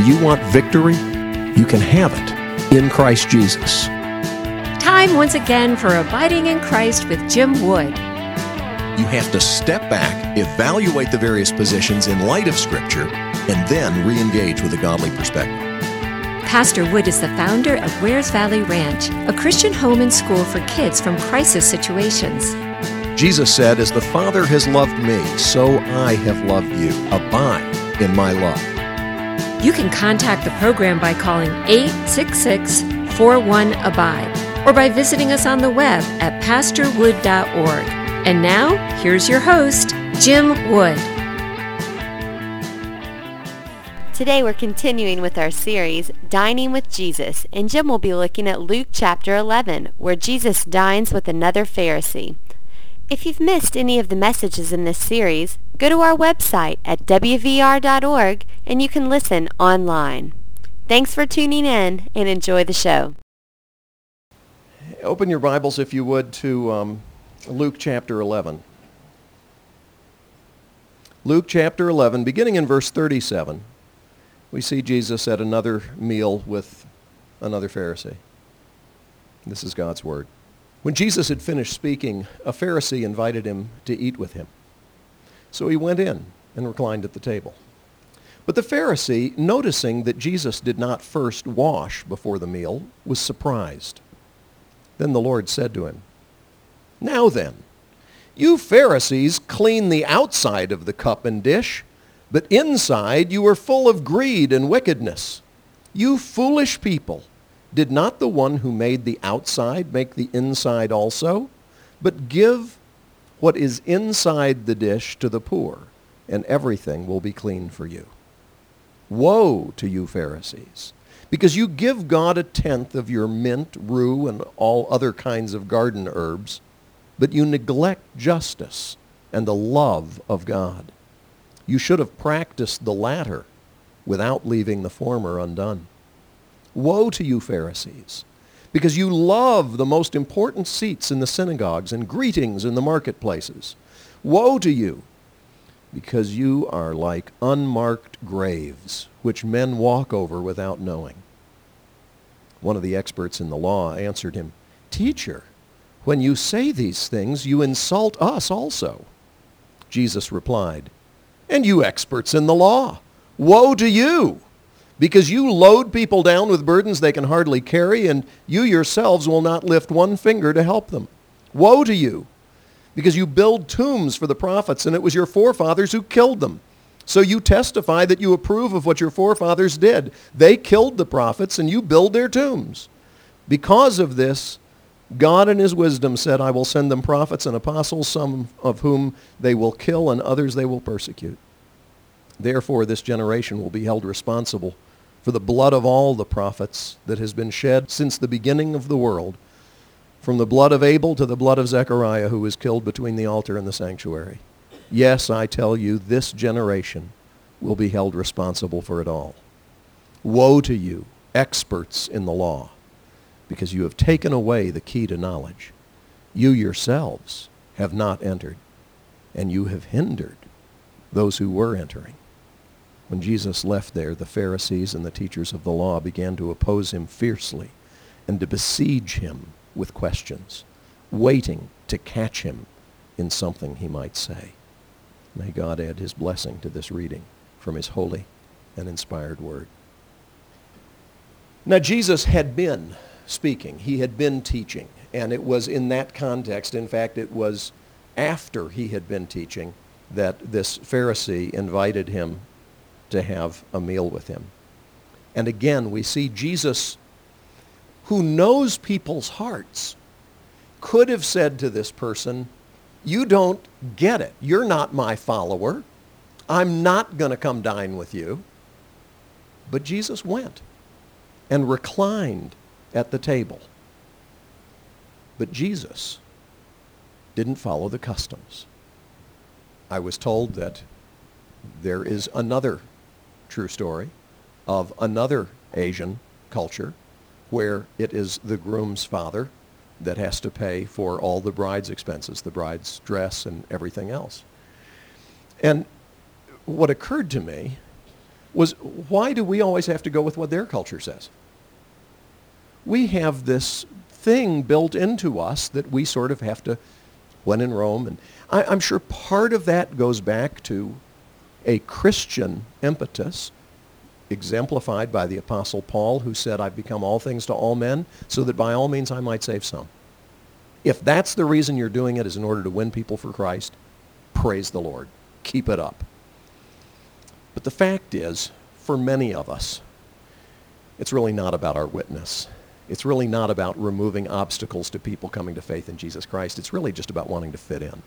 you want victory? You can have it in Christ Jesus. Time once again for Abiding in Christ with Jim Wood. You have to step back, evaluate the various positions in light of Scripture, and then re-engage with a godly perspective. Pastor Wood is the founder of Wares Valley Ranch, a Christian home and school for kids from crisis situations. Jesus said, "As the Father has loved me, so I have loved you. Abide in my love." You can contact the program by calling 866-41-ABIDE or by visiting us on the web at pastorwood.org. And now, here's your host, Jim Wood. Today we're continuing with our series, Dining with Jesus, and Jim will be looking at Luke chapter 11, where Jesus dines with another Pharisee. If you've missed any of the messages in this series, go to our website at wvr.org and you can listen online. Thanks for tuning in and enjoy the show. Open your Bibles, if you would, to Luke chapter 11. Luke chapter 11, beginning in verse 37, we see Jesus at another meal with another Pharisee. This is God's word. When Jesus had finished speaking, a Pharisee invited him to eat with him. So he went in and reclined at the table. But the Pharisee, noticing that Jesus did not first wash before the meal, was surprised. Then the Lord said to him, "Now then, you Pharisees clean the outside of the cup and dish, but inside you are full of greed and wickedness. You foolish people! Did not the one who made the outside make the inside also? But give what is inside the dish to the poor, and everything will be clean for you. Woe to you, Pharisees, because you give God a tenth of your mint, rue, and all other kinds of garden herbs, but you neglect justice and the love of God. You should have practiced the latter without leaving the former undone. Woe to you, Pharisees, because you love the most important seats in the synagogues and greetings in the marketplaces. Woe to you, because you are like unmarked graves, which men walk over without knowing." One of the experts in the law answered him, "Teacher, when you say these things, you insult us also." Jesus replied, "And you experts in the law, woe to you! Because you load people down with burdens they can hardly carry, and you yourselves will not lift one finger to help them. Woe to you! Because you build tombs for the prophets, and it was your forefathers who killed them. So you testify that you approve of what your forefathers did. They killed the prophets, and you build their tombs. Because of this, God in his wisdom said, I will send them prophets and apostles, some of whom they will kill, and others they will persecute. Therefore, this generation will be held responsible for the blood of all the prophets that has been shed since the beginning of the world, from the blood of Abel to the blood of Zechariah, who was killed between the altar and the sanctuary. Yes, I tell you, this generation will be held responsible for it all. Woe to you, experts in the law, because you have taken away the key to knowledge. You yourselves have not entered, and you have hindered those who were entering." When Jesus left there, the Pharisees and the teachers of the law began to oppose him fiercely and to besiege him with questions, waiting to catch him in something he might say. May God add his blessing to this reading from his holy and inspired word. Now, Jesus had been speaking. He had been teaching, and it was in that context, in fact, it was after he had been teaching, that this Pharisee invited him to have a meal with him. And again, we see Jesus, who knows people's hearts, could have said to this person, "You don't get it. You're not my follower. I'm not going to come dine with you." But Jesus went and reclined at the table. But Jesus didn't follow the customs. I was told that there is another true story of another Asian culture where it is the groom's father that has to pay for all the bride's expenses, the bride's dress and everything else. And what occurred to me was, why do we always have to go with what their culture says? We have this thing built into us that we sort of have to, when in Rome, and I'm sure part of that goes back to a Christian impetus exemplified by the Apostle Paul, who said, I've become all things to all men so that by all means I might save some. If that's the reason you're doing it, is in order to win people for Christ, praise the Lord. Keep it up. But the fact is, for many of us, it's really not about our witness. It's really not about removing obstacles to people coming to faith in Jesus Christ. It's really just about wanting to fit in.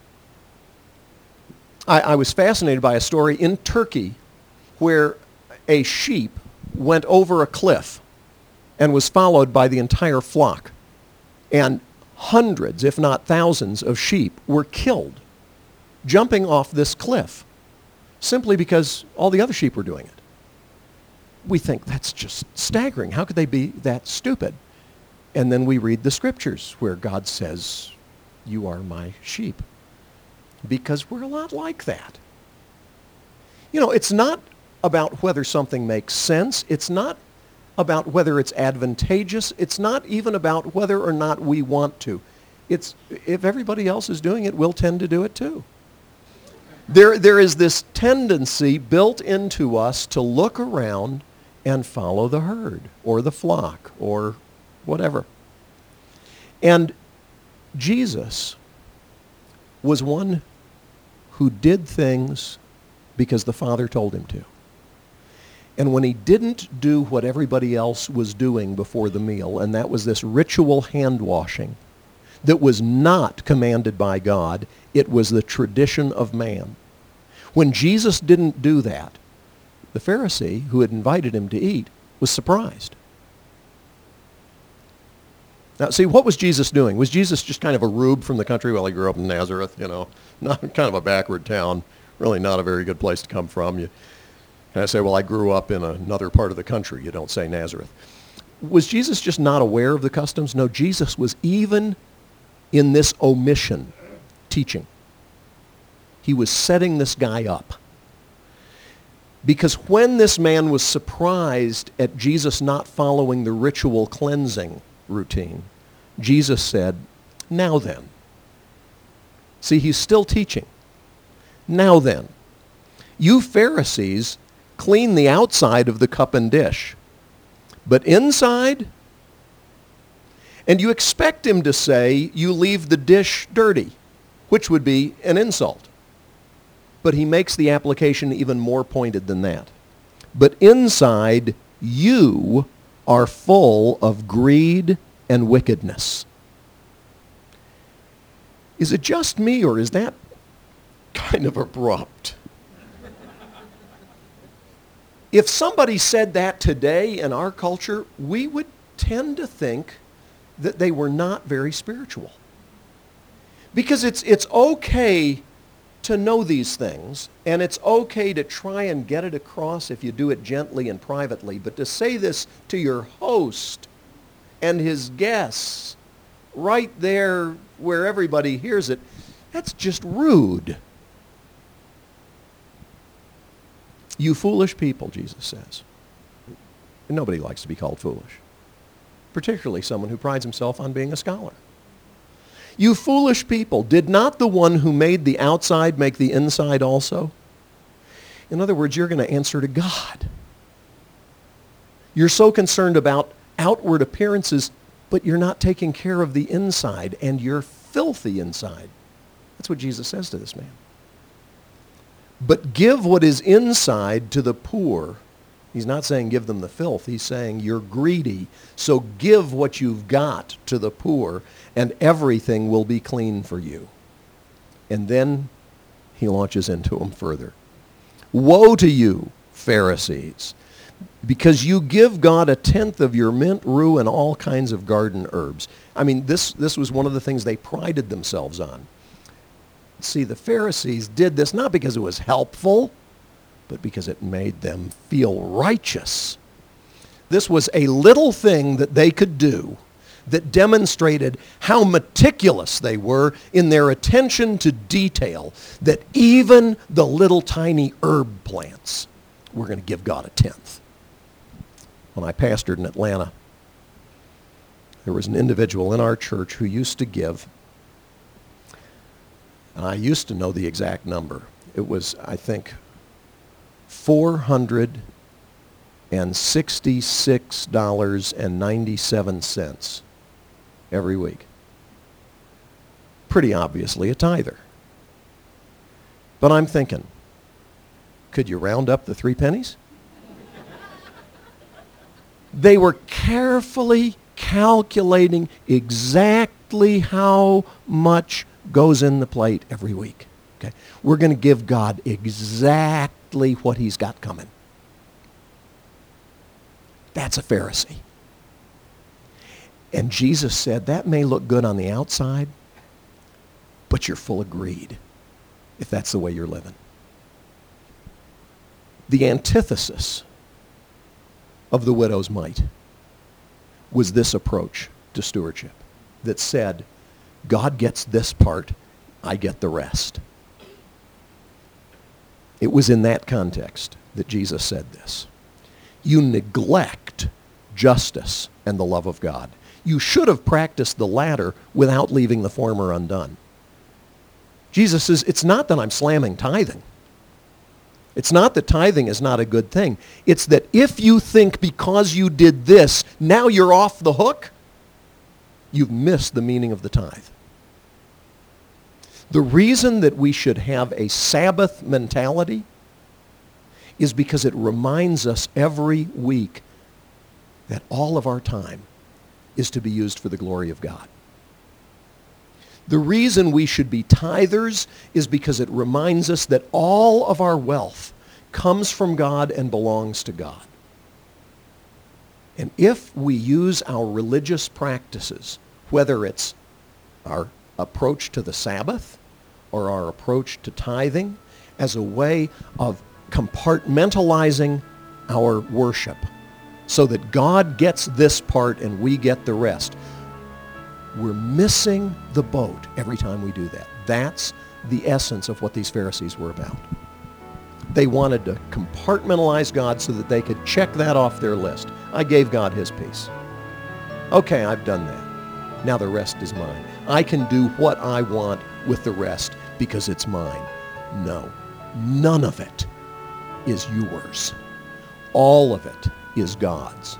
I was fascinated by a story in Turkey where a sheep went over a cliff and was followed by the entire flock. And hundreds, if not thousands, of sheep were killed jumping off this cliff simply because all the other sheep were doing it. We think that's just staggering. How could they be that stupid? And then we read the scriptures where God says, you are my sheep. Because we're a lot like that. You know, it's not about whether something makes sense. It's not about whether it's advantageous. It's not even about whether or not we want to. It's if everybody else is doing it, we'll tend to do it too. There is this tendency built into us to look around and follow the herd or the flock or whatever. And Jesus was one who did things because the Father told him to. And when he didn't do what everybody else was doing before the meal, and that was this ritual hand washing that was not commanded by God, it was the tradition of man. When Jesus didn't do that, the Pharisee who had invited him to eat was surprised. Now, see, what was Jesus doing? Was Jesus just kind of a rube from the country? Well, he grew up in Nazareth, not kind of a backward town, really not a very good place to come from. You kind of say, well, I grew up in another part of the country. You don't say Nazareth. Was Jesus just not aware of the customs? No, Jesus was even in this omission teaching. He was setting this guy up. Because when this man was surprised at Jesus not following the ritual cleansing routine, Jesus said, now then. See, he's still teaching. Now then, you Pharisees clean the outside of the cup and dish, but inside, and you expect him to say, you leave the dish dirty, which would be an insult. But he makes the application even more pointed than that. But inside, you are full of greed and wickedness. Is it just me, or is that kind of abrupt? If somebody said that today in our culture, we would tend to think that they were not very spiritual. Because it's okay to know these things, and it's okay to try and get it across if you do it gently and privately, but to say this to your host and his guests right there where everybody hears it, that's just rude. You foolish people, Jesus says. And nobody likes to be called foolish, particularly someone who prides himself on being a scholar. You foolish people, did not the one who made the outside make the inside also? In other words, you're going to answer to God. You're so concerned about outward appearances, but you're not taking care of the inside, and you're filthy inside. That's what Jesus says to this man. But give what is inside to the poor. He's not saying give them the filth. He's saying you're greedy, so give what you've got to the poor, and everything will be clean for you. And then he launches into them further. Woe to you, Pharisees, because you give God 1/10 of your mint, rue, and all kinds of garden herbs. I mean, this was one of the things they prided themselves on. See, the Pharisees did this not because it was helpful, but because it made them feel righteous. This was a little thing that they could do that demonstrated how meticulous they were in their attention to detail, that even the little tiny herb plants we're going to give God a tenth. When I pastored in Atlanta, there was an individual in our church who used to give, and I used to know the exact number. It was, I think, $466.97 every week. Pretty obviously a tither. But I'm thinking, could you round up the 3 pennies? They were carefully calculating exactly how much goes in the plate every week. Okay? We're going to give God exactly what he's got coming. That's a Pharisee. And Jesus said, that may look good on the outside, but you're full of greed if that's the way you're living. The antithesis of the widow's mite was this approach to stewardship that said, God gets this part, I get the rest. It was in that context that Jesus said this. You neglect justice and the love of God. You should have practiced the latter without leaving the former undone. Jesus says, it's not that I'm slamming tithing. It's not that tithing is not a good thing. It's that if you think because you did this, now you're off the hook, you've missed the meaning of the tithe. The reason that we should have a Sabbath mentality is because it reminds us every week that all of our time is to be used for the glory of God. The reason we should be tithers is because it reminds us that all of our wealth comes from God and belongs to God. And if we use our religious practices, whether it's our approach to the Sabbath or our approach to tithing, as a way of compartmentalizing our worship so that God gets this part and we get the rest, we're missing the boat every time we do that. That's the essence of what these Pharisees were about. They wanted to compartmentalize God so that they could check that off their list. I gave God his piece. Okay, I've done that. Now the rest is mine. I can do what I want with the rest because it's mine. No, none of it is yours. All of it is God's.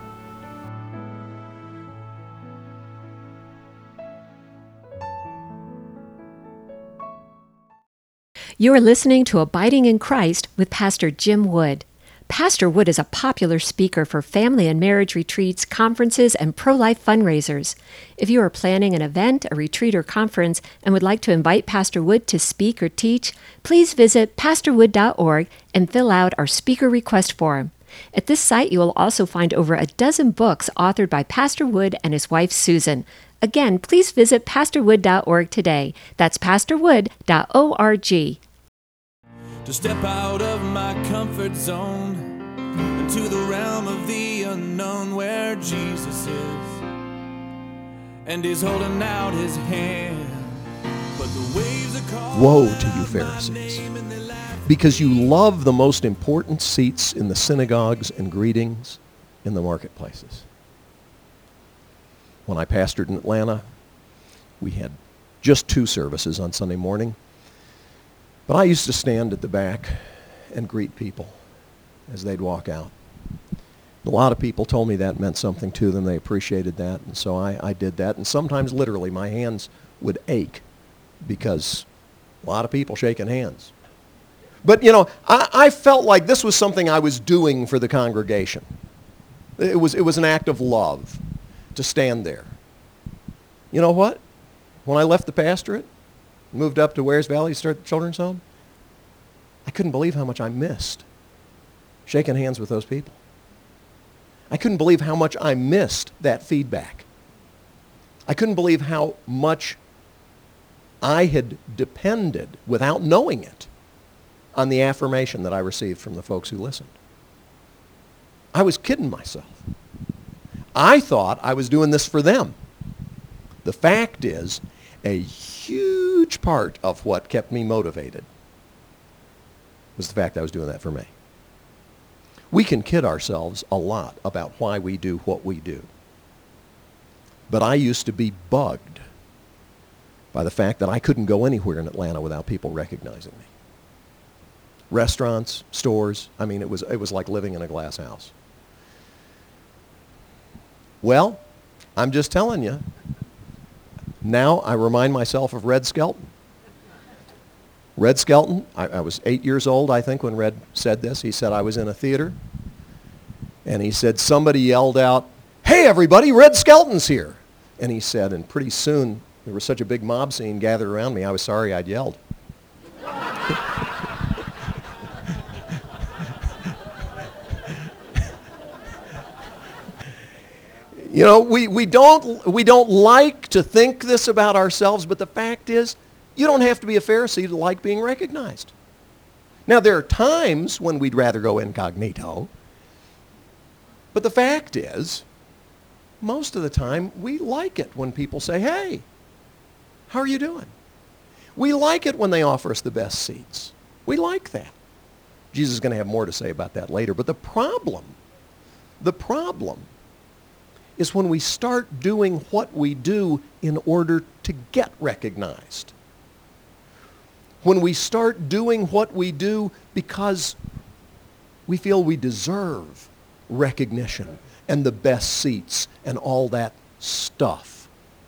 You're listening to Abiding in Christ with Pastor Jim Wood. Pastor Wood is a popular speaker for family and marriage retreats, conferences, and pro-life fundraisers. If you are planning an event, a retreat, or conference and would like to invite Pastor Wood to speak or teach, please visit pastorwood.org and fill out our speaker request form. At this site, you will also find over a dozen books authored by Pastor Wood and his wife, Susan. Again, please visit pastorwood.org today. That's pastorwood.org. To step out of my comfort zone into the realm of the unknown where Jesus is and he's holding out his hand, but the waves are calling. Woe to you, Pharisees, because you love the most important seats in the synagogues and greetings in the marketplaces. When I pastored in Atlanta, we had just 2 services on Sunday morning. But I used to stand at the back and greet people as they'd walk out. A lot of people told me that meant something to them. They appreciated that, and so I did that. And sometimes literally my hands would ache because a lot of people shaking hands. But, you know, I felt like this was something I was doing for the congregation. It was an act of love to stand there. You know what? When I left the pastorate, moved up to Wares Valley to start the children's home, I couldn't believe how much I missed shaking hands with those people. I couldn't believe how much I missed that feedback. I couldn't believe how much I had depended, without knowing it, on the affirmation that I received from the folks who listened. I was kidding myself. I thought I was doing this for them. The fact is, a huge part of what kept me motivated was the fact I was doing that for me. We can kid ourselves a lot about why we do what we do. But I used to be bugged by the fact that I couldn't go anywhere in Atlanta without people recognizing me. Restaurants, stores, I mean, it was like living in a glass house. Well, I'm just telling you, now I remind myself of Red Skelton. Red Skelton, I was 8 years old, I think, when Red said this. He said, I was in a theater, and he said, somebody yelled out, "Hey, everybody, Red Skelton's here." And he said, and pretty soon, there was such a big mob scene gathered around me, I was sorry I'd yelled. You know, we don't like to think this about ourselves, but the fact is, you don't have to be a Pharisee to like being recognized. Now, there are times when we'd rather go incognito, but the fact is, most of the time, we like it when people say, "Hey, how are you doing?" We like it when they offer us the best seats. We like that. Jesus is going to have more to say about that later, but the problem is when we start doing what we do in order to get recognized. When we start doing what we do because we feel we deserve recognition and the best seats and all that stuff.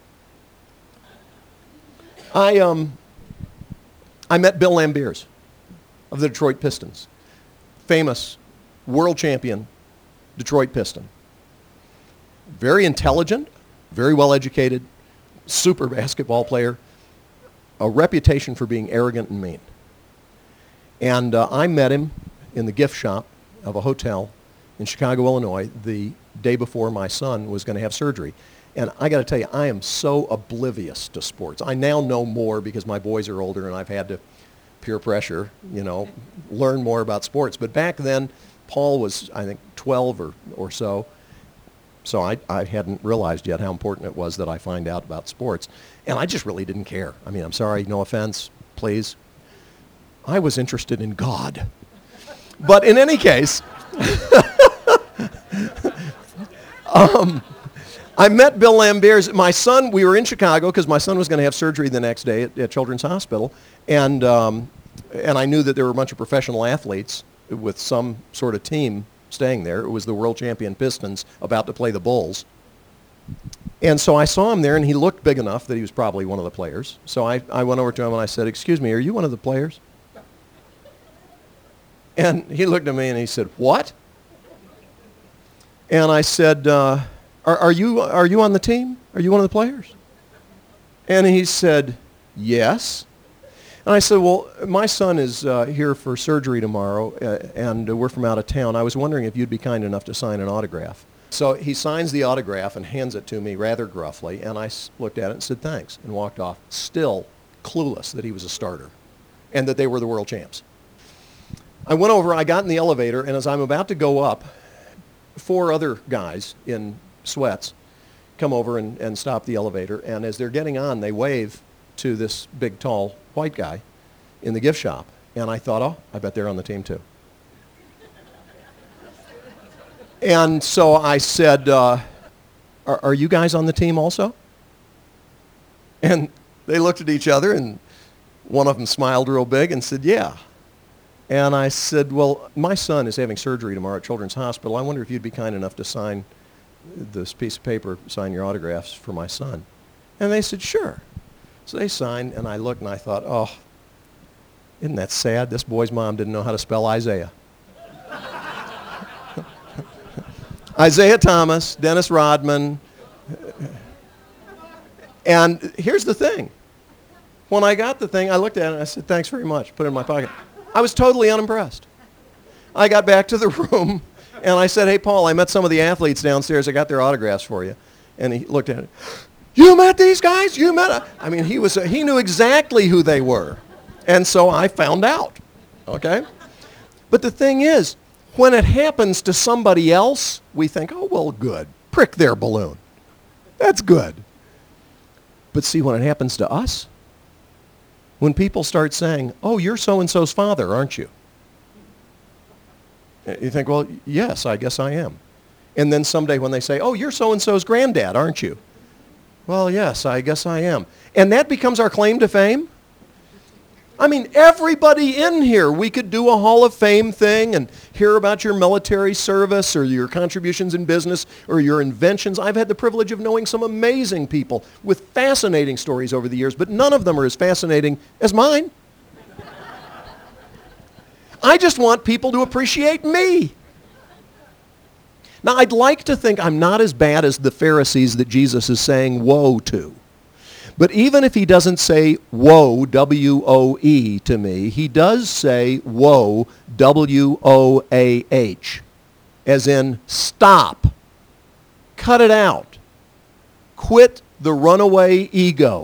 I met Bill Lambiers of the Detroit Pistons, famous world champion Detroit Piston. Very intelligent, very well educated, super basketball player, a reputation for being arrogant and mean. And I met him in the gift shop of a hotel in Chicago, Illinois, the day before my son was going to have surgery. And I got to tell you, I am so oblivious to sports. I now know more because my boys are older and I've had to peer pressure, learn more about sports. But back then, Paul was, I think, 12 or so. So I hadn't realized yet how important it was that I find out about sports. And I just really didn't care. I mean, I'm sorry, no offense, please. I was interested in God. But in any case, I met Bill Lambiers. My son, we were in Chicago because my son was going to have surgery the next day at Children's Hospital. And I knew that there were a bunch of professional athletes with some sort of team staying there. It was the world champion Pistons about to play the Bulls. And so I saw him there, and he looked big enough that he was probably one of the players. So I went over to him and I said, "Excuse me, are you one of the players?" And he looked at me and he said, "What?" And I said, are you on the team? Are you one of the players? And he said, "Yes." And I said, "Well, my son is here for surgery tomorrow, and we're from out of town. I was wondering if you'd be kind enough to sign an autograph." So he signs the autograph and hands it to me rather gruffly, and I looked at it and said, "Thanks," and walked off, still clueless that he was a starter and that they were the world champs. I went over, I got in the elevator, and as I'm about to go up, 4 other guys in sweats come over and stop the elevator, and as they're getting on, they wave to this big, tall, white guy in the gift shop. And I thought, oh, I bet they're on the team too. And so I said, are you guys on the team also? And they looked at each other, and one of them smiled real big and said, "Yeah." And I said, "Well, my son is having surgery tomorrow at Children's Hospital. I wonder if you'd be kind enough to sign this piece of paper, sign your autographs for my son." And they said, "Sure." So they signed, and I looked and I thought, oh, isn't that sad? This boy's mom didn't know how to spell Isaiah. Isaiah Thomas, Dennis Rodman. And here's the thing. When I got the thing, I looked at it and I said, "Thanks very much," put it in my pocket. I was totally unimpressed. I got back to the room and I said, "Hey, Paul, I met some of the athletes downstairs. I got their autographs for you." And he looked at it. "You met these guys? You met?" I mean, he knew exactly who they were. And so I found out, okay? But the thing is, when it happens to somebody else, we think, "Oh, well, good. Prick their balloon. That's good." But see, when it happens to us, when people start saying, "Oh, you're so-and-so's father, aren't you?" You think, well, yes, I guess I am. And then someday when they say, oh, you're so-and-so's granddad, aren't you? Well, yes, I guess I am. And that becomes our claim to fame? I mean, everybody in here, we could do a Hall of Fame thing and hear about your military service or your contributions in business or your inventions. I've had the privilege of knowing some amazing people with fascinating stories over the years, but none of them are as fascinating as mine. I just want people to appreciate me. Now, I'd like to think I'm not as bad as the Pharisees that Jesus is saying woe to. But even if he doesn't say woe, W-O-E, to me, he does say woe, W-O-A-H, as in stop, cut it out, quit the runaway ego.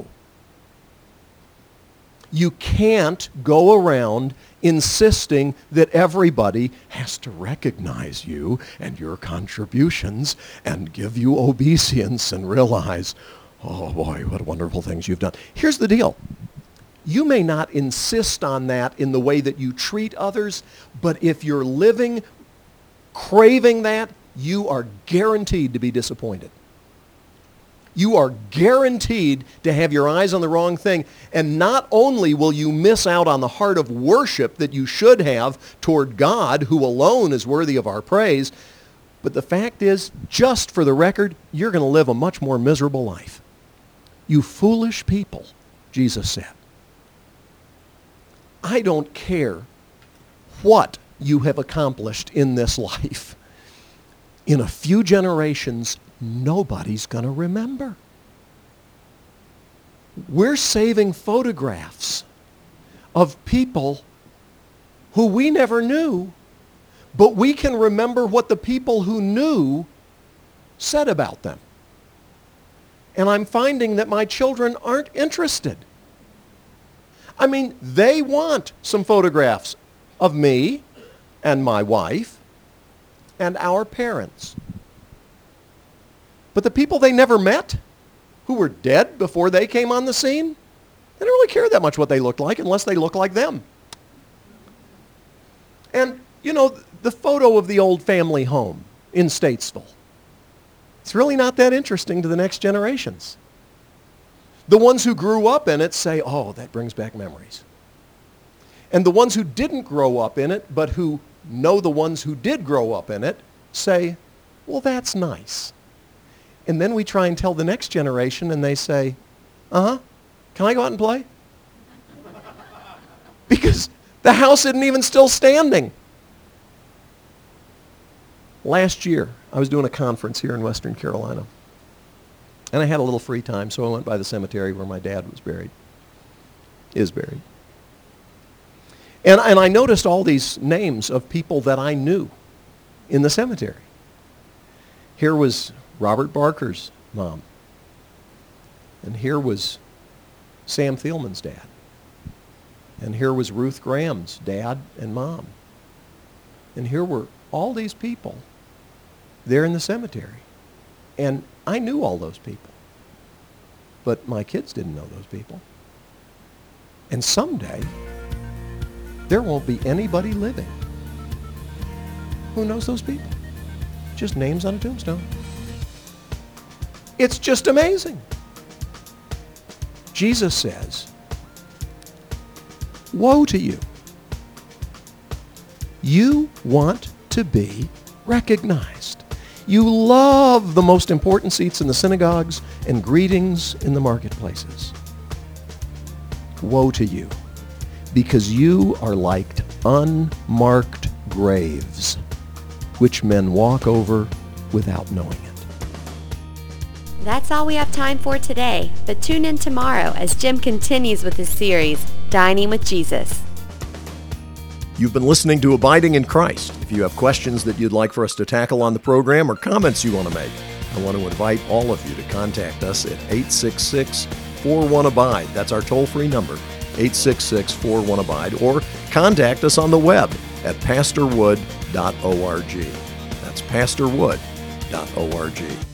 You can't go around insisting that everybody has to recognize you and your contributions and give you obeisance and realize, oh boy, what wonderful things you've done. Here's the deal. You may not insist on that in the way that you treat others, but if you're living craving that, you are guaranteed to be disappointed. You are guaranteed to have your eyes on the wrong thing. And not only will you miss out on the heart of worship that you should have toward God, who alone is worthy of our praise, but the fact is, just for the record, you're going to live a much more miserable life. You foolish people, Jesus said. I don't care what you have accomplished in this life. In a few generations, nobody's going to remember. We're saving photographs of people who we never knew, but we can remember what the people who knew said about them. And I'm finding that my children aren't interested. I mean, they want some photographs of me and my wife and our parents. But the people they never met, who were dead before they came on the scene, they don't really care that much what they looked like unless they look like them. And, you know, the photo of the old family home in Statesville, it's really not that interesting to the next generations. The ones who grew up in it say, oh, that brings back memories. And the ones who didn't grow up in it, but who know the ones who did grow up in it, say, well, that's nice. And then we try and tell the next generation, and they say, can I go out and play? Because the house isn't even still standing. Last year, I was doing a conference here in Western Carolina. And I had a little free time, so I went by the cemetery where my dad was buried, is buried. And I noticed all these names of people that I knew in the cemetery. Here was Robert Barker's mom. And here was Sam Thielman's dad. And here was Ruth Graham's dad and mom. And here were all these people there in the cemetery. And I knew all those people. But my kids didn't know those people. And someday, there won't be anybody living who knows those people. Just names on a tombstone. It's just amazing. Jesus says, woe to you. You want to be recognized. You love the most important seats in the synagogues and greetings in the marketplaces. Woe to you, because you are like unmarked graves, which men walk over without knowing it. That's all we have time for today, but tune in tomorrow as Jim continues with his series, Dining with Jesus. You've been listening to Abiding in Christ. If you have questions that you'd like for us to tackle on the program or comments you want to make, I want to invite all of you to contact us at 866-41-ABIDE. That's our toll-free number, 866-41-ABIDE, or contact us on the web at pastorwood.org. That's pastorwood.org.